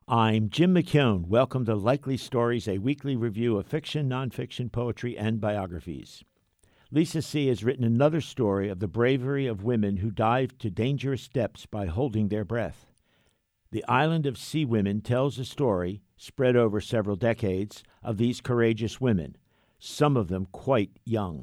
I'm Jim McKeown. Welcome to Likely Stories, a weekly review of fiction, nonfiction, poetry, and biographies. Lisa C. has written another story of the bravery of women who dived to dangerous depths by holding their breath. The Island of Sea Women tells a story, spread over several decades, of these courageous women, some of them quite young.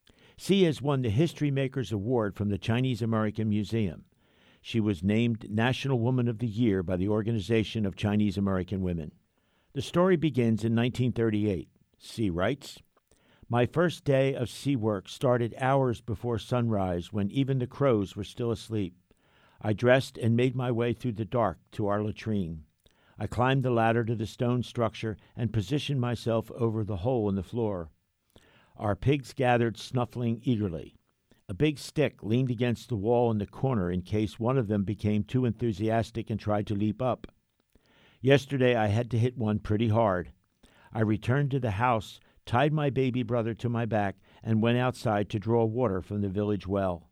C. has won the History Makers Award from the Chinese American Museum. She was named National Woman of the Year by the Organization of Chinese American Women. The story begins in 1938. C. writes, "My first day of sea work started hours before sunrise when even the crows were still asleep. I dressed and made my way through the dark to our latrine. I climbed the ladder to the stone structure and positioned myself over the hole in the floor. Our pigs gathered, snuffling eagerly. A big stick leaned against the wall in the corner in case one of them became too enthusiastic and tried to leap up. Yesterday I had to hit one pretty hard. I returned to the house, tied my baby brother to my back, and went outside to draw water from the village well."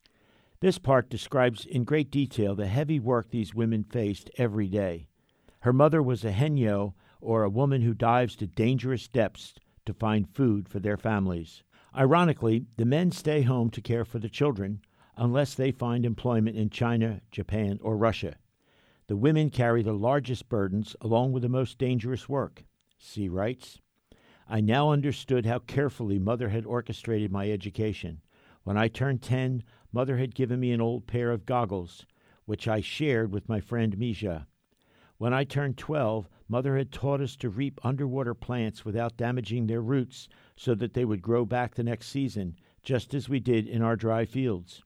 This part describes in great detail the heavy work these women faced every day. Her mother was a henyo, or a woman who dives to dangerous depths to find food for their families. Ironically, the men stay home to care for the children unless they find employment in China, Japan, or Russia. The women carry the largest burdens along with the most dangerous work. C. writes, "I now understood how carefully Mother had orchestrated my education. When I turned 10, Mother had given me an old pair of goggles, which I shared with my friend Misha. When I turned 12, Mother had taught us to reap underwater plants without damaging their roots so that they would grow back the next season, just as we did in our dry fields.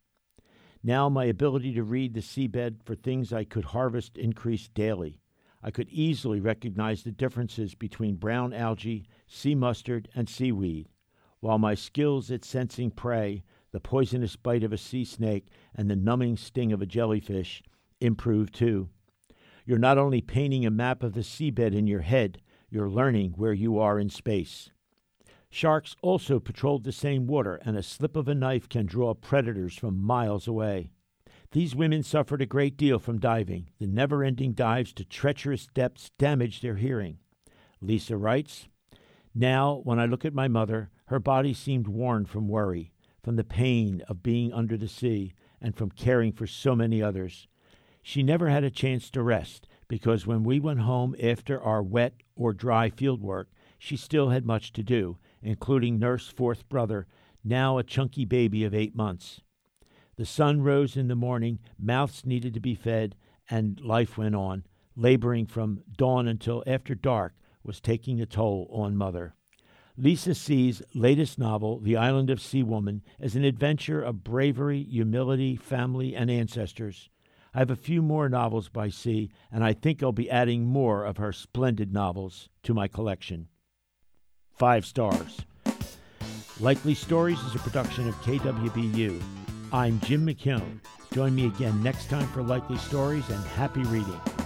Now my ability to read the seabed for things I could harvest increased daily. I could easily recognize the differences between brown algae, sea mustard, and seaweed, while my skills at sensing prey, the poisonous bite of a sea snake, and the numbing sting of a jellyfish improved too. You're not only painting a map of the seabed in your head, you're learning where you are in space. Sharks also patrolled the same water, and a slip of a knife can draw predators from miles away. These women suffered a great deal from diving. The never-ending dives to treacherous depths damaged their hearing." Lisa writes, "Now, when I look at my mother, her body seemed worn from worry, from the pain of being under the sea, and from caring for so many others. She never had a chance to rest, because when we went home after our wet or dry field work, she still had much to do, including nurse fourth brother, now a chunky baby of 8 months. The sun rose in the morning, mouths needed to be fed, and life went on. Laboring from dawn until after dark was taking a toll on Mother." Lisa C.'s latest novel, The Island of Sea Woman, is an adventure of bravery, humility, family, and ancestors. I have a few more novels by C., and I think I'll be adding more of her splendid novels to my collection. 5 stars. Likely Stories is a production of KWBU. I'm Jim McKeown. Join me again next time for Likely Stories, and happy reading.